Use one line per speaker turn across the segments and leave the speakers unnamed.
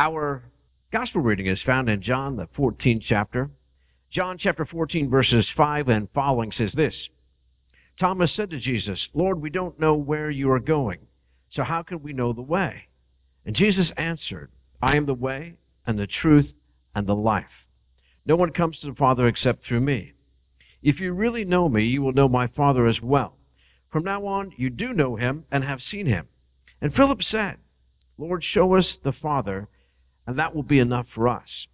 Our gospel reading is found in John, the 14th chapter. John chapter 14, verses 5 and following says this: Thomas said to Jesus, "Lord, we don't know where you are going, so how can we know the way?" And Jesus answered, "I am the way and the truth and the life. No one comes to the Father except through me. If you really know me, you will know my Father as well. From now on, you do know him and have seen him." And Philip said, "Lord, show us the Father, and that will be enough for us."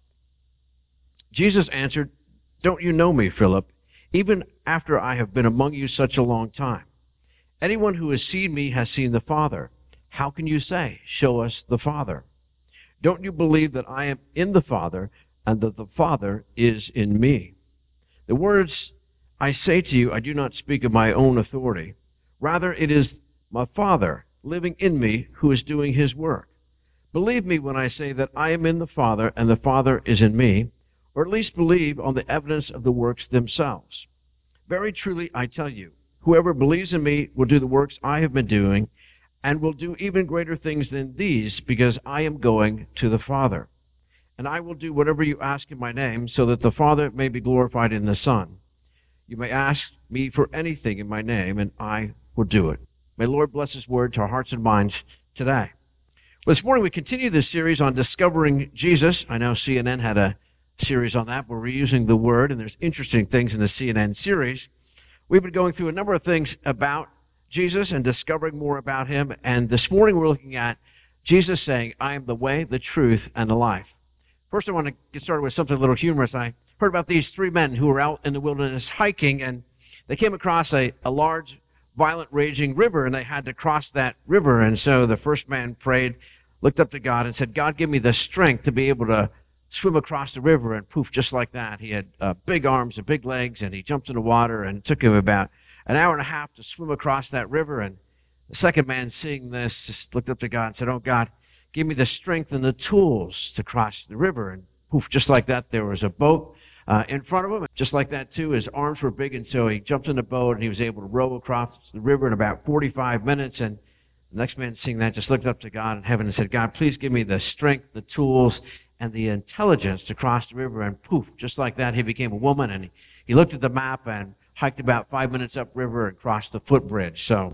Jesus answered, "Don't you know me, Philip, even after I have been among you such a long time? Anyone who has seen me has seen the Father. How can you say, 'Show us the Father'? Don't you believe that I am in the Father and that the Father is in me? The words I say to you, I do not speak of my own authority. Rather, it is my Father living in me who is doing his work. Believe me when I say that I am in the Father and the Father is in me, or at least believe on the evidence of the works themselves. Very truly, I tell you, whoever believes in me will do the works I have been doing, and will do even greater things than these, because I am going to the Father. And I will do whatever you ask in my name, so that the Father may be glorified in the Son. You may ask me for anything in my name, and I will do it." May the Lord bless his word to our hearts and minds today. Well, this morning we continue this series on discovering Jesus. I know CNN had a series on that where we're using the word, and there's interesting things in the CNN series. We've been going through a number of things about Jesus and discovering more about him, and this morning we're looking at Jesus saying, "I am the way, the truth, and the life." First, I want to get started with something a little humorous. I heard about these three men who were out in the wilderness hiking, and they came across a large, violent, raging river, and they had to cross that river. And so the first man prayed, looked up to God, and said, "God, give me the strength to be able to swim across the river." And poof, just like that, he had big arms and big legs, and he jumped in the water, and it took him about an hour and a half to swim across that river. And the second man, seeing this, just looked up to God and said, "Oh, God, give me the strength and the tools to cross the river." And poof, just like that, there was a boat in front of him. Just like that, too, his arms were big, and so he jumped in the boat, and he was able to row across the river in about 45 minutes. And the next man, seeing that, just looked up to God in heaven and said, "God, please give me the strength, the tools, and the intelligence to cross the river." And poof, just like that, he became a woman, and he looked at the map and hiked about 5 minutes upriver and crossed the footbridge. So,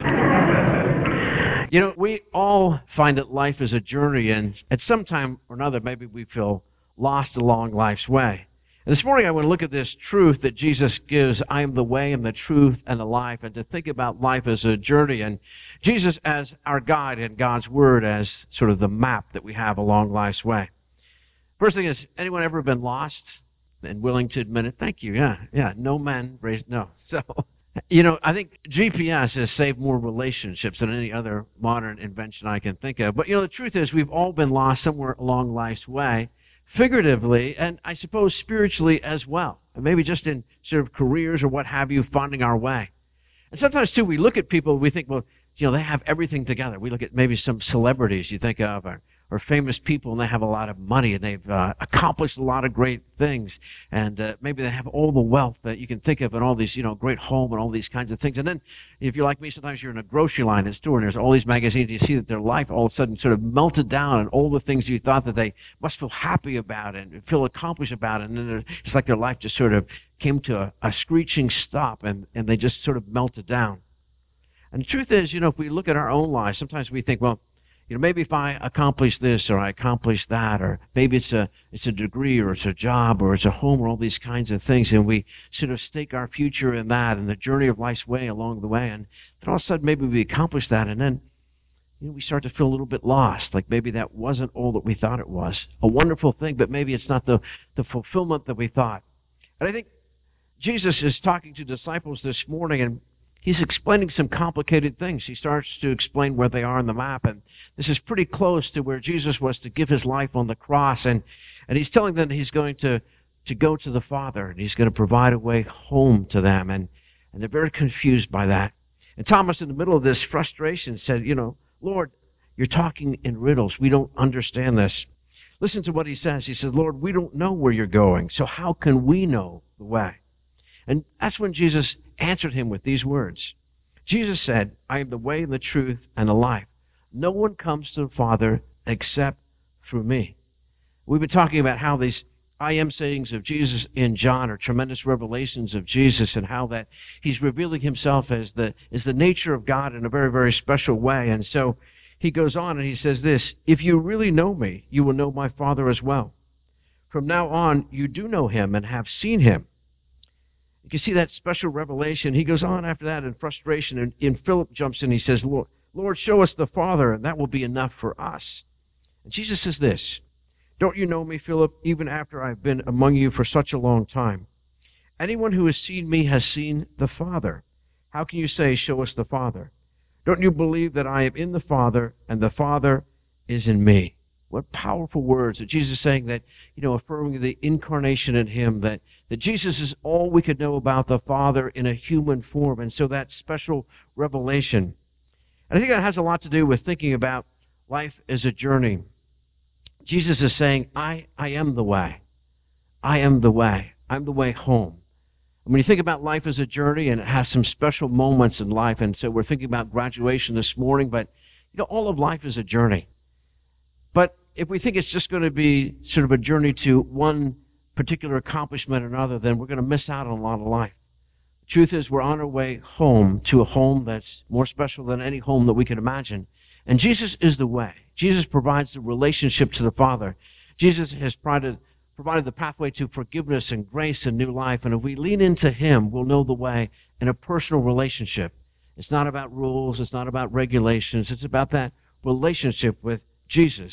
we all find that life is a journey, and at some time or another, maybe we feel lost along life's way. And this morning, I want to look at this truth that Jesus gives: I am the way and the truth and the life, and to think about life as a journey, and Jesus as our guide and God's Word as sort of the map that we have along life's way. First thing is, anyone ever been lost and willing to admit it? Thank you. Yeah. No men raised, no. So, I think GPS has saved more relationships than any other modern invention I can think of. But, the truth is, we've all been lost somewhere along life's way, figuratively, and I suppose spiritually as well. And maybe just in sort of careers or what have you, finding our way. And sometimes, too, we look at people, we think, well, they have everything together. We look at maybe some celebrities you think of, or famous people, and they have a lot of money, and they've accomplished a lot of great things, and maybe they have all the wealth that you can think of, and all these, great home and all these kinds of things. And then, if you're like me, sometimes you're in a grocery line at a store, and there's all these magazines, and you see that their life all of a sudden sort of melted down, and all the things you thought that they must feel happy about and feel accomplished about, and then it's like their life just sort of came to a screeching stop, and they just sort of melted down. And the truth is, if we look at our own lives, sometimes we think, well, maybe if I accomplish this or I accomplish that, or maybe it's a degree or it's a job or it's a home or all these kinds of things, and we sort of stake our future in that and the journey of life's way along the way, and then all of a sudden maybe we accomplish that, and then we start to feel a little bit lost, like maybe that wasn't all that we thought it was. A wonderful thing, but maybe it's not the fulfillment that we thought. And I think Jesus is talking to disciples this morning, and he's explaining some complicated things. He starts to explain where they are on the map, and this is pretty close to where Jesus was to give his life on the cross, and he's telling them that he's going to go to the Father, and he's going to provide a way home to them, and they're very confused by that. And Thomas, in the middle of this frustration, said, "Lord, you're talking in riddles. We don't understand this." Listen to what he says. He says, "Lord, we don't know where you're going, so how can we know the way?" And that's when Jesus answered him with these words. Jesus said, "I am the way and the truth and the life. No one comes to the Father except through me." We've been talking about how these I am sayings of Jesus in John are tremendous revelations of Jesus, and how that he's revealing himself as the nature of God in a very, very special way. And so he goes on and he says this, if you really know me, you will know my Father as well. From now on, you do know him and have seen him. You can see that special revelation. He goes on after that in frustration, and Philip jumps in. He says, Lord, show us the Father, and that will be enough for us. And Jesus says this, don't you know me, Philip, even after I've been among you for such a long time? Anyone who has seen me has seen the Father. How can you say, show us the Father? Don't you believe that I am in the Father, and the Father is in me? What powerful words that Jesus is saying, that, affirming the incarnation in him, that Jesus is all we could know about the Father in a human form. And so that special revelation. And I think that has a lot to do with thinking about life as a journey. Jesus is saying, I am the way. I am the way. I'm the way home. And when you think about life as a journey, and it has some special moments in life, and so we're thinking about graduation this morning, but all of life is a journey. But if we think it's just going to be sort of a journey to one particular accomplishment or another, then we're going to miss out on a lot of life. The truth is, we're on our way home, to a home that's more special than any home that we can imagine. And Jesus is the way. Jesus provides the relationship to the Father. Jesus has provided the pathway to forgiveness and grace and new life. And if we lean into him, we'll know the way in a personal relationship. It's not about rules. It's not about regulations. It's about that relationship with Jesus.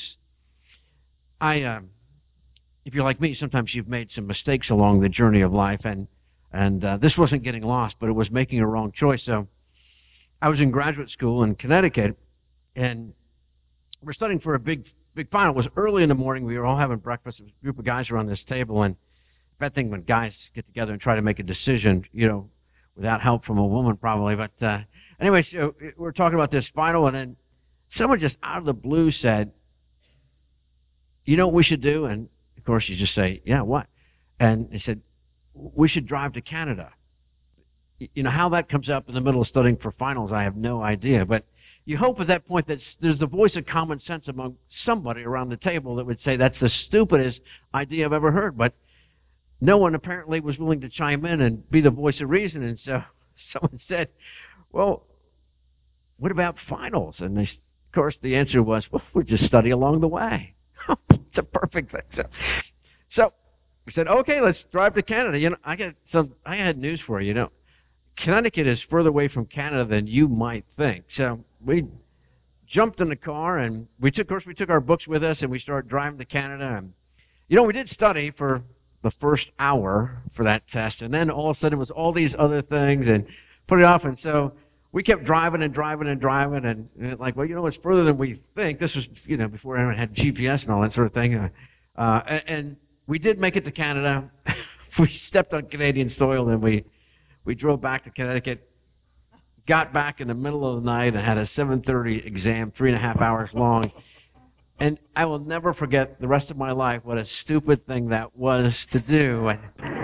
If you're like me, sometimes you've made some mistakes along the journey of life, and this wasn't getting lost, but it was making a wrong choice. So I was in graduate school in Connecticut, and we're studying for a big final. It was early in the morning. We were all having breakfast. There was a group of guys around this table, and bad thing when guys get together and try to make a decision, without help from a woman probably. But anyway, so we're talking about this final, and then someone just out of the blue said, you know what we should do? And, of course, you just say, yeah, what? And they said, we should drive to Canada. How that comes up in the middle of studying for finals, I have no idea. But you hope at that point that there's the voice of common sense among somebody around the table that would say, that's the stupidest idea I've ever heard. But no one apparently was willing to chime in and be the voice of reason. And so someone said, well, what about finals? And of course, the answer was, well, we'll just study along the way. It's a perfect thing. So we said, okay, let's drive to Canada. I had news for you. Connecticut is further away from Canada than you might think. So we jumped in the car, and we took our books with us, and we started driving to Canada. And, we did study for the first hour for that test, and then all of a sudden it was all these other things, and put it off. And so we kept driving, and it's further than we think. This was, before anyone had GPS and all that sort of thing. And we did make it to Canada. We stepped on Canadian soil, and we drove back to Connecticut, got back in the middle of the night, and had a 7:30 exam, 3.5 hours long. And I will never forget the rest of my life what a stupid thing that was to do.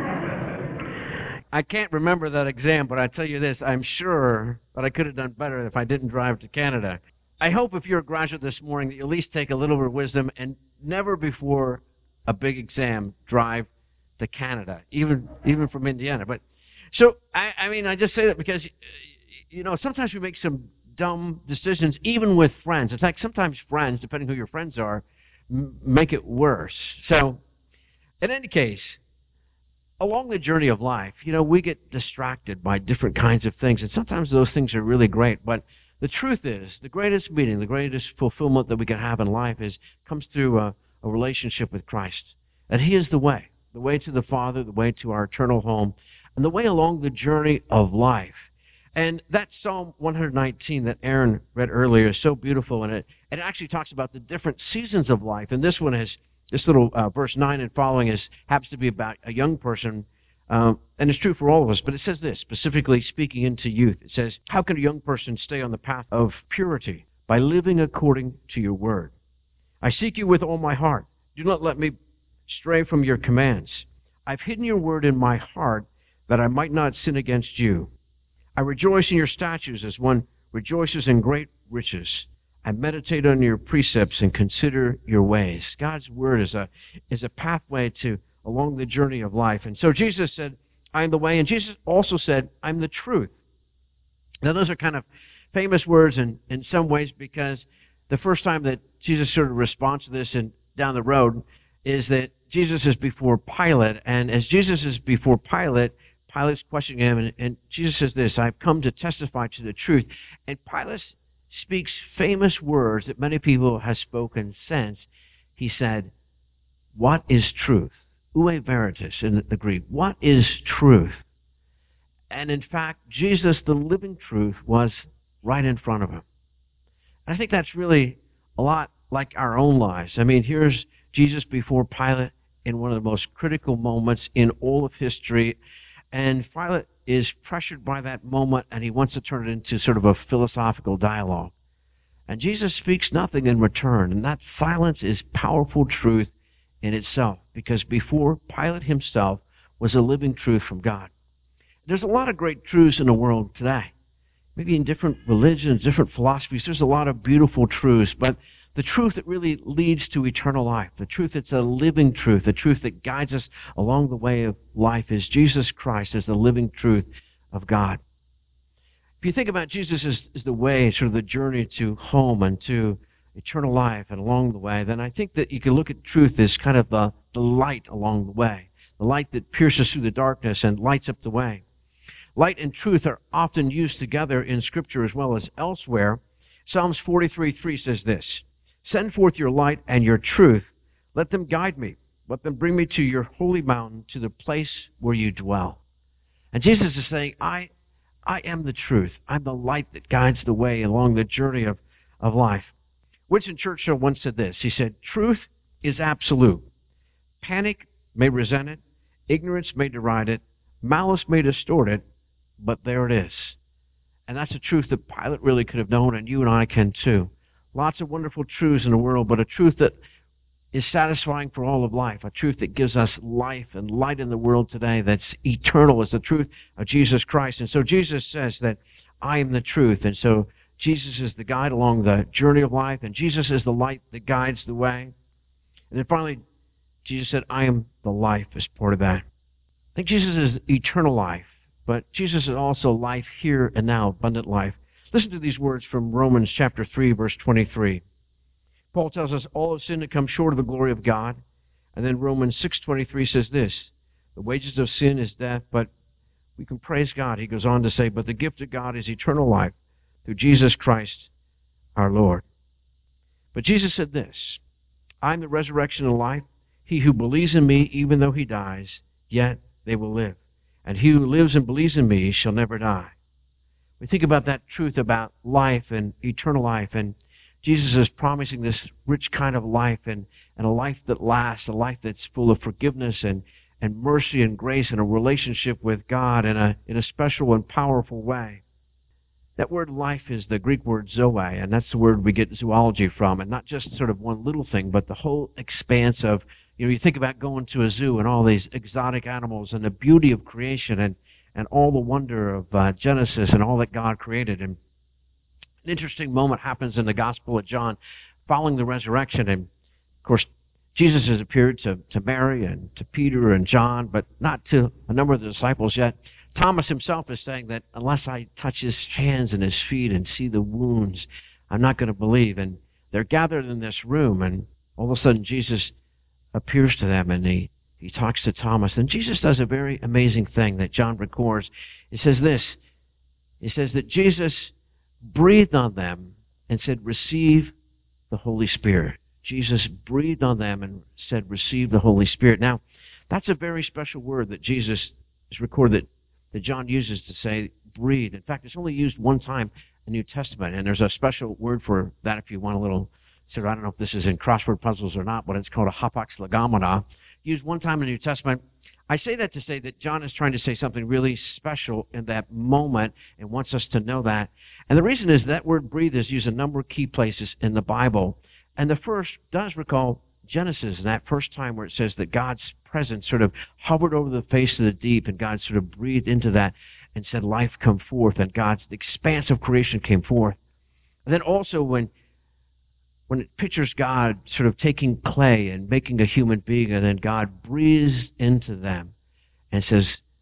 I can't remember that exam, but I tell you this, I'm sure that I could have done better if I didn't drive to Canada. I hope if you're a graduate this morning that you at least take a little bit of wisdom and never before a big exam drive to Canada, even from Indiana. But so, I just say that because, sometimes we make some dumb decisions, even with friends. In fact, sometimes friends, depending who your friends are, make it worse. So, in any case, along the journey of life, we get distracted by different kinds of things, and sometimes those things are really great. But the truth is, the greatest meaning, the greatest fulfillment that we can have in life comes through a relationship with Christ. And he is the way to the Father, the way to our eternal home, and the way along the journey of life. And that Psalm 119 that Aaron read earlier is so beautiful, and it actually talks about the different seasons of life. And this one is, this little verse 9 and following happens to be about a young person, and it's true for all of us. But it says this, specifically speaking into youth. It says, how can a young person stay on the path of purity? By living according to your word. I seek you with all my heart. Do not let me stray from your commands. I've hidden your word in my heart that I might not sin against you. I rejoice in your statutes as one rejoices in great riches. I meditate on your precepts and consider your ways. God's word is a pathway to along the journey of life. And so Jesus said, I am the way. And Jesus also said, I'm the truth. Now, those are kind of famous words in some ways, because the first time that Jesus sort of responds to this and down the road is that Jesus is before Pilate. And as Jesus is before Pilate, Pilate's questioning him, and Jesus says this, I've come to testify to the truth. And Pilate speaks famous words that many people have spoken since. He said, what is truth? Ue veritas in the Greek. What is truth? And in fact, Jesus, the living truth, was right in front of him. And I think that's really a lot like our own lives. I mean, here's Jesus before Pilate in one of the most critical moments in all of history. And Pilate is pressured by that moment, and he wants to turn it into sort of a philosophical dialogue. And Jesus speaks nothing in return. And that silence is powerful truth in itself, because before Pilate himself was a living truth from God. There's a lot of great truths in the world today. Maybe in different religions, different philosophies, there's a lot of beautiful truths, but the truth that really leads to eternal life, the truth that's a living truth, the truth that guides us along the way of life is Jesus Christ as the living truth of God. If you think about Jesus as the way, sort of the journey to home and to eternal life and along the way, then I think that you can look at truth as kind of the light along the way, the light that pierces through the darkness and lights up the way. Light and truth are often used together in Scripture as well as elsewhere. Psalms 43:3 says this, send forth your light and your truth. Let them guide me. Let them bring me to your holy mountain, to the place where you dwell. And Jesus is saying, I am the truth. I'm the light that guides the way along the journey of life. Winston Churchill once said this. He said, truth is absolute. Panic may resent it. Ignorance may deride it. Malice may distort it. But there it is. And that's a truth that Pilate really could have known, and you and I can too. Lots of wonderful truths in the world, but a truth that is satisfying for all of life, a truth that gives us life and light in the world today that's eternal, is the truth of Jesus Christ. And so Jesus says that I am the truth. And so Jesus is the guide along the journey of life, and Jesus is the light that guides the way. And then finally, Jesus said, I am the life as part of that. I think Jesus is eternal life. But Jesus is also life here and now, abundant life. Listen to these words from Romans chapter 3, verse 23. Paul tells us all have sinned and come short of the glory of God. And then Romans 6:23 says this, the wages of sin is death, but we can praise God. He goes on to say, but the gift of God is eternal life through Jesus Christ our Lord. But Jesus said this, I am the resurrection and life. He who believes in me, even though he dies, yet they will live. And he who lives and believes in me shall never die. We think about that truth about life and eternal life, and Jesus is promising this rich kind of life and a life that lasts, a life that's full of forgiveness and mercy and grace and a relationship with God in a special and powerful way. That word life is the Greek word zoe, and that's the word we get zoology from, and not just sort of one little thing, but the whole expanse of, you think about going to a zoo and all these exotic animals and the beauty of creation and all the wonder of Genesis and all that God created. And an interesting moment happens in the Gospel of John following the resurrection. And, of course, Jesus has appeared to Mary and to Peter and John, but not to a number of the disciples yet. Thomas himself is saying that unless I touch his hands and his feet and see the wounds, I'm not going to believe. And they're gathered in this room, and all of a sudden Jesus appears to them, and he talks to Thomas. And Jesus does a very amazing thing that John records. It says this. It says that Jesus breathed on them and said, receive the Holy Spirit. Jesus breathed on them and said, receive the Holy Spirit. Now, that's a very special word that Jesus is recorded that John uses to say breathe. In fact, it's only used one time in the New Testament, and there's a special word for that if you want a little. So I don't know if this is in crossword puzzles or not, but it's called a hapax legomena, used one time in the New Testament. I say that to say that John is trying to say something really special in that moment and wants us to know that. And the reason is that word breathe is used in a number of key places in the Bible. And the first does recall Genesis, and that first time where it says that God's presence sort of hovered over the face of the deep, and God sort of breathed into that and said, life come forth, and God's expanse of creation came forth. And then also when when it pictures God sort of taking clay and making a human being, and then God breathes into them and says,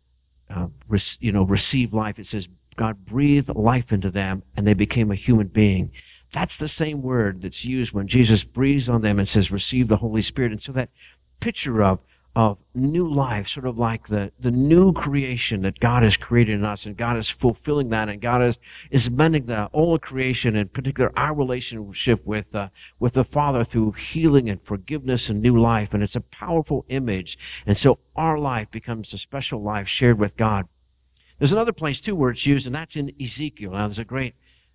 receive life. It says God breathed life into them and they became a human being. That's the same word that's used when Jesus breathes on them and says, receive the Holy Spirit. And so that picture of new life, sort of like the new creation that God has created in us, and God is fulfilling that, and God is mending all of creation, in particular our relationship with the Father through healing and forgiveness and new life. And it's a powerful image. And so our life becomes a special life shared with God. There's another place, too, where it's used, and that's in Ezekiel. Now, there's a great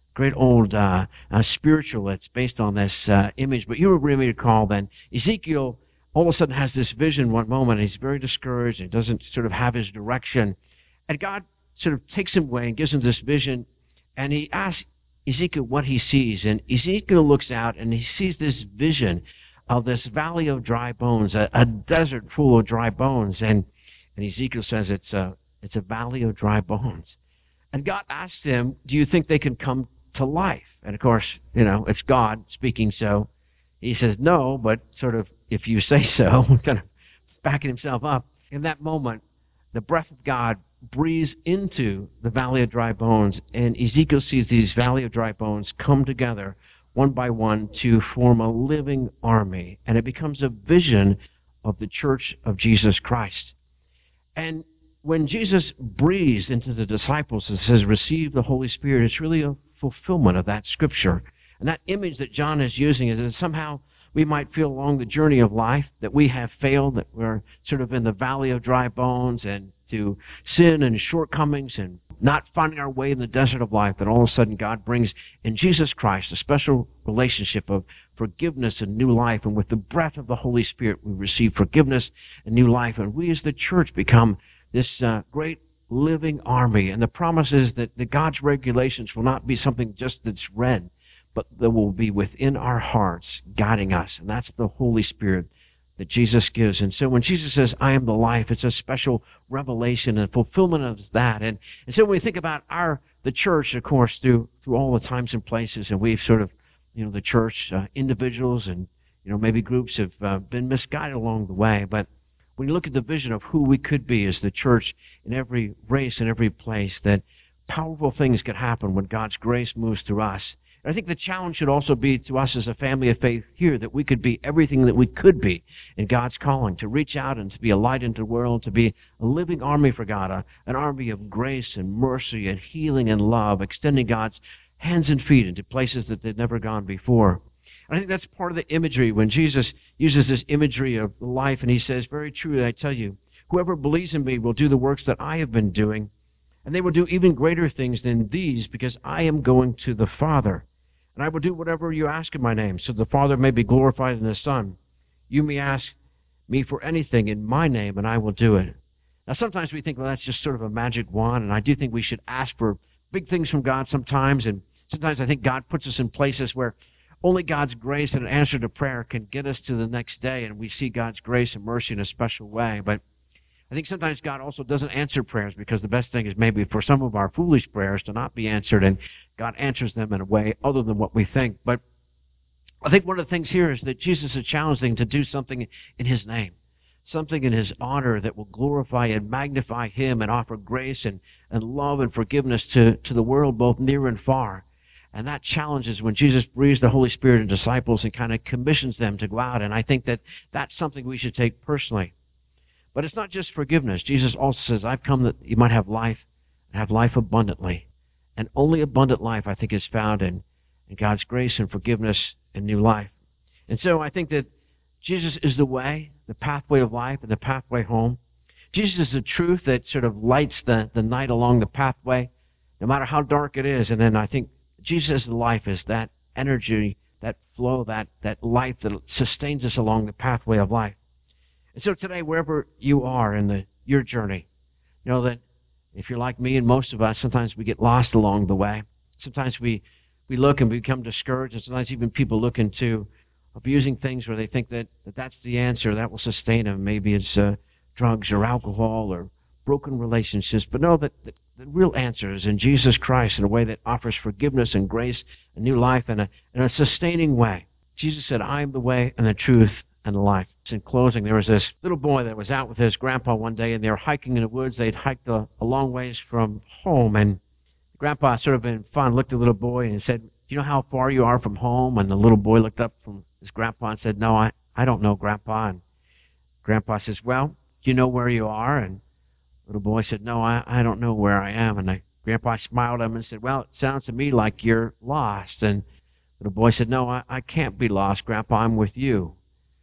old spiritual that's based on this image. But you may recall then, Ezekiel all of a sudden has this vision one moment, and he's very discouraged, and doesn't sort of have his direction. And God sort of takes him away and gives him this vision, and he asks Ezekiel what he sees. And Ezekiel looks out, and he sees this vision of this valley of dry bones, a desert full of dry bones. And Ezekiel says it's a valley of dry bones. And God asks him, do you think they can come to life? And of course, it's God speaking, so he says no, but sort of, if you say so, kind of backing himself up. In that moment, the breath of God breathes into the valley of dry bones, and Ezekiel sees these valley of dry bones come together one by one to form a living army, and it becomes a vision of the church of Jesus Christ. And when Jesus breathes into the disciples and says, receive the Holy Spirit, it's really a fulfillment of that scripture. And that image that John is using is that somehow we might feel along the journey of life that we have failed, that we're sort of in the valley of dry bones, and to sin and shortcomings and not finding our way in the desert of life, that all of a sudden God brings in Jesus Christ a special relationship of forgiveness and new life. And with the breath of the Holy Spirit, we receive forgiveness and new life. And we as the church become this great living army. And the promise is that God's regulations will not be something just that's read, but that will be within our hearts, guiding us. And that's the Holy Spirit that Jesus gives. And so when Jesus says, I am the life, it's a special revelation and fulfillment of that. And so when we think about the church, of course, through all the times and places, and we've sort of, the church, individuals and, maybe groups have been misguided along the way. But when you look at the vision of who we could be as the church in every race and every place, that powerful things could happen when God's grace moves through us. I think the challenge should also be to us as a family of faith here, that we could be everything that we could be in God's calling, to reach out and to be a light into the world, to be a living army for God, an army of grace and mercy and healing and love, extending God's hands and feet into places that they've never gone before. And I think that's part of the imagery when Jesus uses this imagery of life, and he says, very truly, I tell you, whoever believes in me will do the works that I have been doing, and they will do even greater things than these, because I am going to the Father. And I will do whatever you ask in my name, so the Father may be glorified in the Son. You may ask me for anything in my name, and I will do it. Now, sometimes we think, well, that's just sort of a magic wand, and I do think we should ask for big things from God sometimes, and sometimes I think God puts us in places where only God's grace and an answer to prayer can get us to the next day, and we see God's grace and mercy in a special way. But I think sometimes God also doesn't answer prayers, because the best thing is maybe for some of our foolish prayers to not be answered, and God answers them in a way other than what we think. But I think one of the things here is that Jesus is challenging to do something in his name, something in his honor that will glorify and magnify him and offer grace and love and forgiveness to the world, both near and far. And that challenges when Jesus breathes the Holy Spirit in disciples and kind of commissions them to go out. And I think that that's something we should take personally. But it's not just forgiveness. Jesus also says, I've come that you might have life and have life abundantly. And only abundant life, I think, is found in God's grace and forgiveness and new life. And so I think that Jesus is the way, the pathway of life, and the pathway home. Jesus is the truth that sort of lights the night along the pathway, no matter how dark it is. And then I think Jesus' life is that energy, that flow, that life that sustains us along the pathway of life. And so today, wherever you are in your journey, know that if you're like me and most of us, sometimes we get lost along the way. Sometimes we look and become discouraged, and sometimes even people look into abusing things where they think that that's the answer, that will sustain them. Maybe it's drugs or alcohol or broken relationships. But know that the real answer is in Jesus Christ, in a way that offers forgiveness and grace and new life in a sustaining way. Jesus said, I am the way and the truth and the life. In closing, there was this little boy that was out with his grandpa one day, and they were hiking in the woods. They'd hiked a long ways from home, and Grandpa, sort of in fun, looked at the little boy and said, do you know how far you are from home? And the little boy looked up from his grandpa and said, no, I don't know, Grandpa. And Grandpa says, well, do you know where you are? And the little boy said, no, I don't know where I am. And the Grandpa smiled at him and said, well, it sounds to me like you're lost. And the little boy said, no, I can't be lost, Grandpa. I'm with you.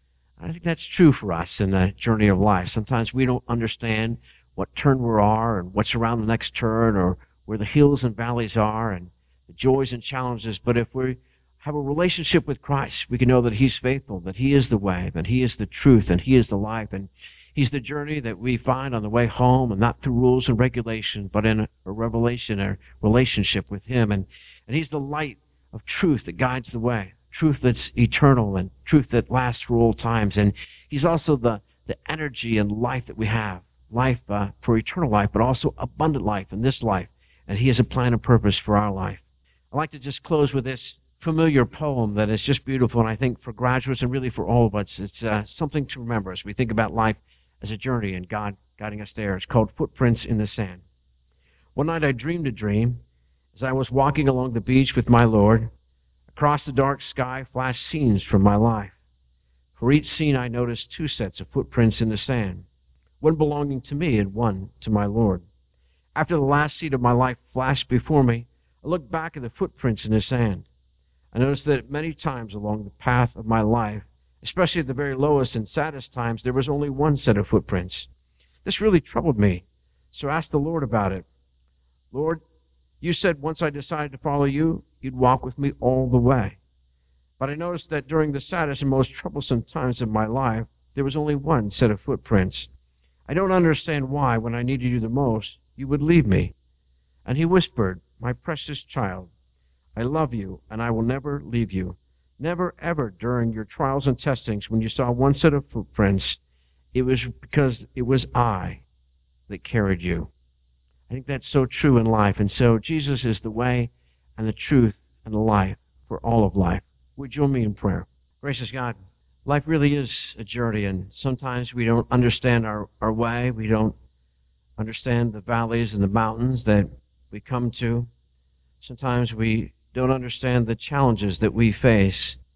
I think that's true for us in the journey of life. Sometimes we don't understand what turn we are and what's around the next turn, or where the hills and valleys are and the joys and challenges. But if we have a relationship with Christ, we can know that He's faithful, that He is the way, that He is the truth, and He is the life. And He's the journey that we find on the way home, and not through rules and regulation, but in a revelation, a relationship with Him. And He's the light of truth that guides the way, truth that's eternal and truth that lasts for all times. And He's also the energy and life that we have, life for eternal life, but also abundant life in this life. And He has a plan and purpose for our life. I'd like to just close with this familiar poem that is just beautiful, and I think for graduates and really for all of us, it's something to remember as we think about life as a journey and God guiding us there. It's called Footprints in the Sand. One night I dreamed a dream as I was walking along the beach with my Lord. Across the dark sky flashed scenes from my life. For each scene I noticed two sets of footprints in the sand, one belonging to me and one to my Lord. After the last scene of my life flashed before me, I looked back at the footprints in the sand. I noticed that many times along the path of my life, especially at the very lowest and saddest times, there was only one set of footprints. This really troubled me, so I asked the Lord about it. Lord, you said once I decided to follow you, you'd walk with me all the way. But I noticed that during the saddest and most troublesome times of my life, there was only one set of footprints. I don't understand why, when I needed you the most, you would leave me. And He whispered, my precious child, I love you and I will never leave you. Never ever during your trials and testings, when you saw one set of footprints, it was because it was I that carried you. I think that's so true in life. And so Jesus is the way and the truth and the life for all of life. Would you join me in prayer? Gracious God, life really is a journey, and sometimes we don't understand our way. We don't understand the valleys and the mountains that we come to. Sometimes we don't understand the challenges that we face.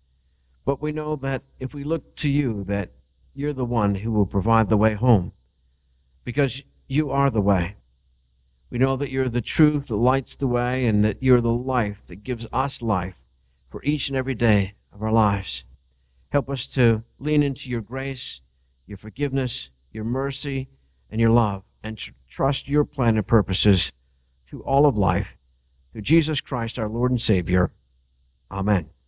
But we know that if we look to you, that you're the one who will provide the way home, because you are the way. We know that you're the truth that lights the way, and that you're the life that gives us life for each and every day of our lives. Help us to lean into your grace, your forgiveness, your mercy, and your love, and trust your plan and purposes to all of life. Through Jesus Christ, our Lord and Savior. Amen.